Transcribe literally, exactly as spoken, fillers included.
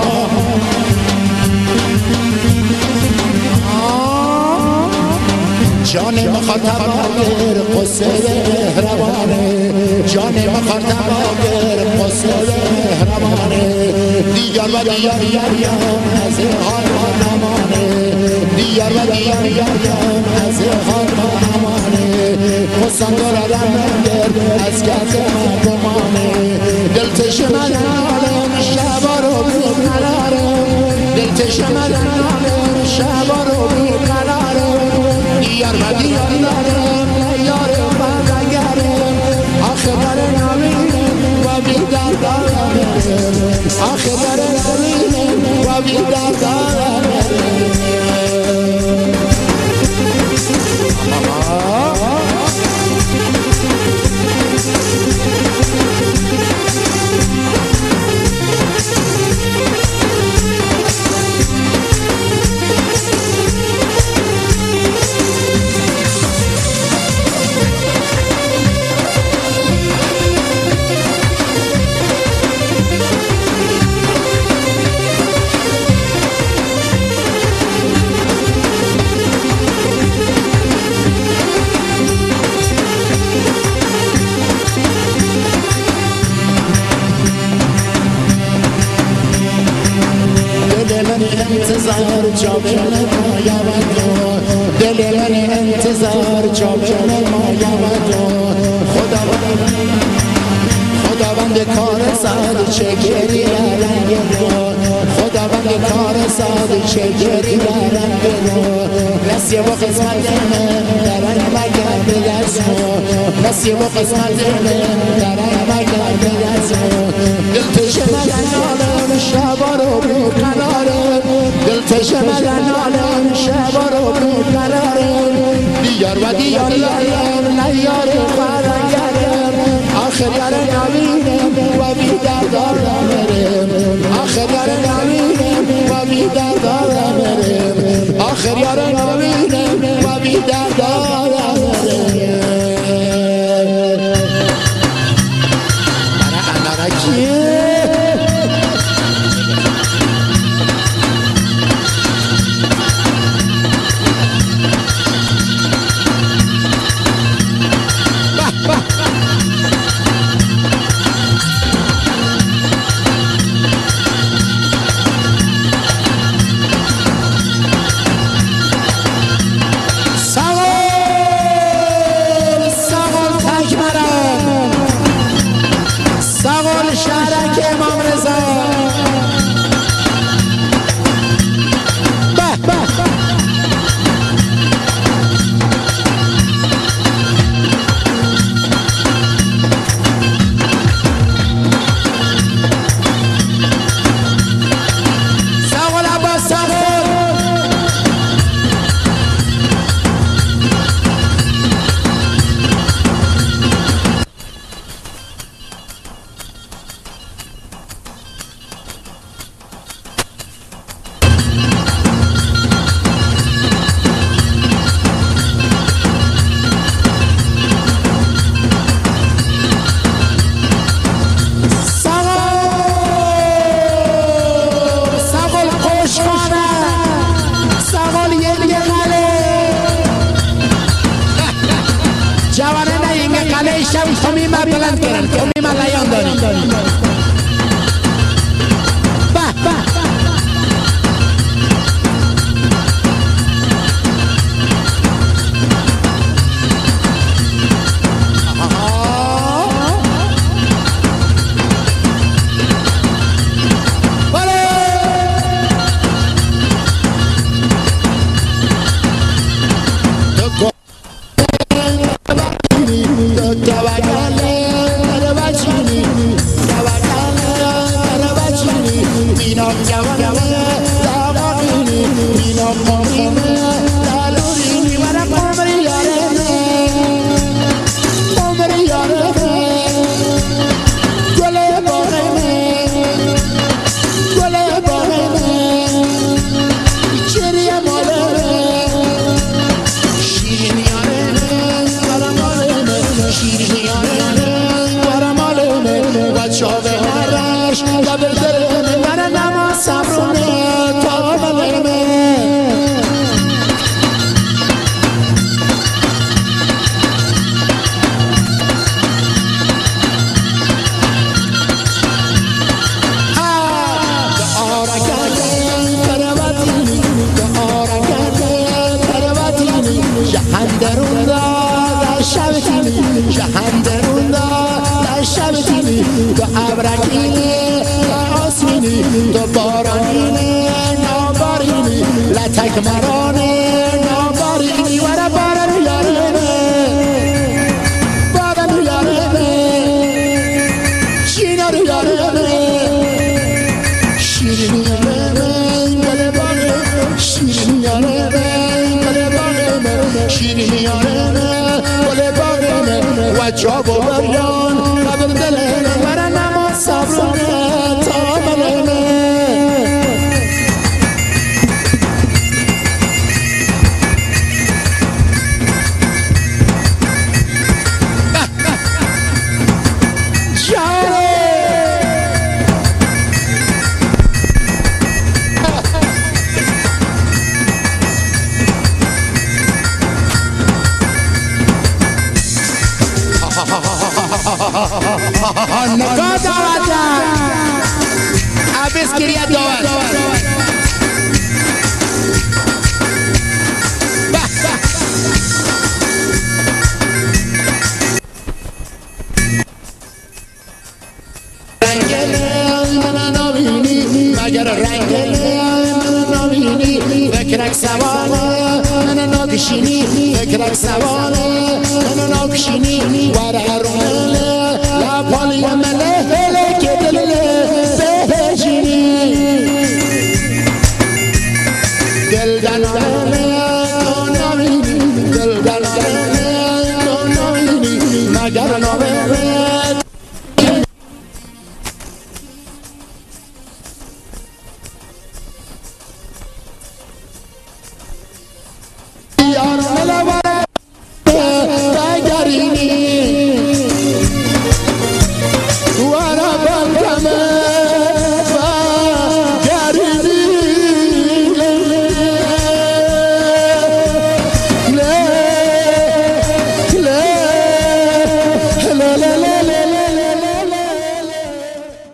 جان مخاطب آگر قصه مهربانه جان مخاطب آگر قصه مهربانه دیگر و دیگر یاریم از حال نمانه دیگر و دیگر یاریم از حال نمانه قصان دارم مگر از کت بمانه دلتش من عالم شبا رو بی قراره دلتش من عالم شبا رو بی قراره دیار و دیار دارم نیار و نگرم آخه در نمینم و بیدر دارم آخه در نمینم و بیدر دارم انتظار جامعه ما یادو دل من انتظار جامعه ما یادو خداوند خداوند کار ساد چه گری رنگ دو خداوند کار ساد چه گری رنگ دو نسیه و قسمت من درن مگر به دستو نسیه و قسمت من درن مگر به دستو دلتش من عالم شبا رو بی قراره دلتش من عالم شبا رو بی قراره دیار و دیار یارم نیار فرنگرم آخر در نمینم و بی دردارم برم آخر در نمینم و بی دردارم برم آخر یار نمینم و بی دردارم برم انا انا کیه شاوه هرش لب دل من نماسم تو بارانینه نابارینی لطک مرانه نابارینی ورا باران یارنه باران یارنه شینار یارنه شیرینی یارنه گل بارنه شیرینی یارنه گل بارنه شیرینی یارنه گل بارنه و جاب و بریان قبل دلنه ورا نماز صبرونه تا ملنه نگاه دعوت عبیس کریه دعوت رنگ من نبینی مگر رنگ من نبینی فکرک سوانه من نکشینی فکرک سوانه من نکشینی